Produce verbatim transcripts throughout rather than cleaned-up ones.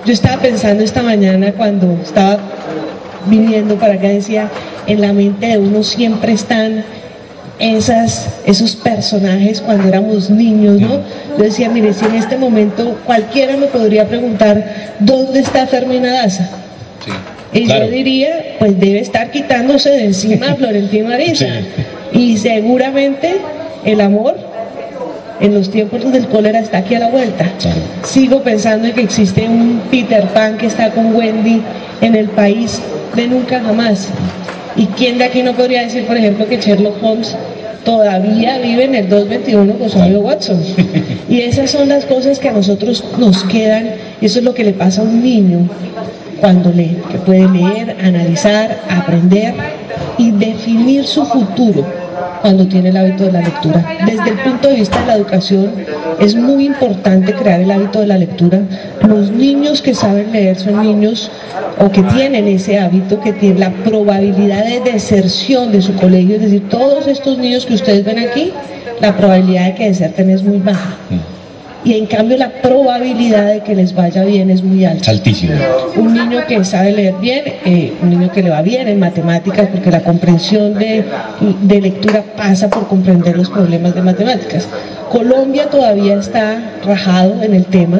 Yo estaba pensando esta mañana cuando estaba viniendo para acá, decía, en la mente de uno siempre están esas, esos personajes cuando éramos niños, ¿no? Yo decía, mire, si en este momento cualquiera me podría preguntar, ¿dónde está Fermina Daza? Sí, y claro. yo diría, pues debe estar quitándose de encima a Florentino Ariza. Sí. Y seguramente el amor en los tiempos del cólera está aquí a la vuelta. Claro. Sigo pensando en que existe un Peter Pan que está con Wendy en el país de nunca jamás. ¿Y quién de aquí no podría decir, por ejemplo, que Sherlock Holmes todavía vive en el dos veintiuno con su amigo Watson? Y esas son las cosas que a nosotros nos quedan, y eso es lo que le pasa a un niño cuando lee, que puede leer, analizar, aprender y definir su futuro cuando tiene el hábito de la lectura. Desde el punto de vista de la educación, es muy importante crear el hábito de la lectura. Los niños que saben leer son niños o que tienen ese hábito, que tienen la probabilidad de deserción de su colegio, es decir, todos estos niños que ustedes ven aquí, la probabilidad de que deserten es muy baja. Y en cambio la probabilidad de que les vaya bien es muy alta. Altísimo. Un niño que sabe leer bien, eh, un niño que le va bien en matemáticas, porque la comprensión de, de lectura pasa por comprender los problemas de matemáticas. Colombia todavía está rajado en el tema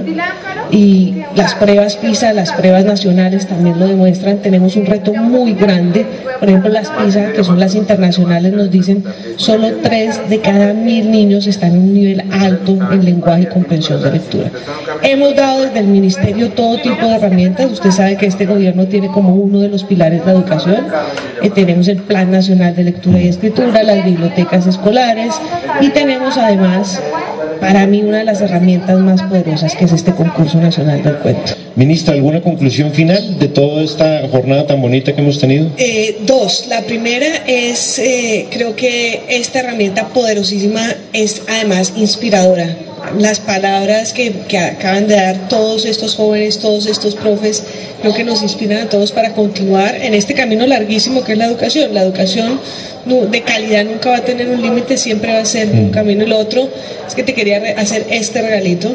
y las pruebas PISA, las pruebas nacionales también lo demuestran. Tenemos un reto muy grande. Por ejemplo, las PISA, que son las internacionales, nos dicen solo tres de cada mil niños están en un nivel alto en lenguaje y comprensión de lectura. Hemos dado desde el ministerio todo tipo de herramientas. Usted sabe que este gobierno tiene como uno de los pilares la educación. Eh, tenemos el Plan Nacional de Lectura y Escritura, las bibliotecas escolares, y tenemos además, para mí, una de las herramientas más poderosas, que es este concurso nacional del cuento. Ministra, ¿alguna conclusión final de toda esta jornada tan bonita que hemos tenido? Eh, dos. La primera es, eh, creo que esta herramienta poderosísima es además inspiradora. Las palabras que, que acaban de dar todos estos jóvenes, todos estos profes, creo que nos inspiran a todos para continuar en este camino larguísimo que es la educación. La educación de calidad nunca va a tener un límite, siempre va a ser un camino. Y lo otro es que te quería hacer este regalito.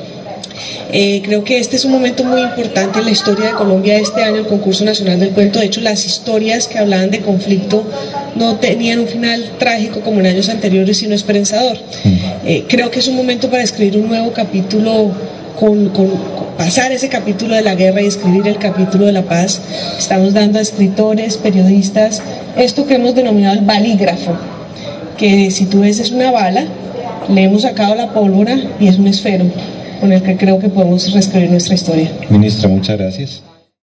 Eh, creo que este es un momento muy importante en la historia de Colombia este año, el concurso nacional del cuento. De hecho, las historias que hablaban de conflicto no tenían un final trágico como en años anteriores, sino esperanzador. Eh, creo que es un momento para escribir un nuevo capítulo, con, con, con pasar ese capítulo de la guerra y escribir el capítulo de la paz. Estamos dando a escritores, periodistas, esto que hemos denominado el balígrafo, que si tú ves es una bala, le hemos sacado la pólvora y es un esfero con el que creo que podemos reescribir nuestra historia. Ministra, muchas gracias.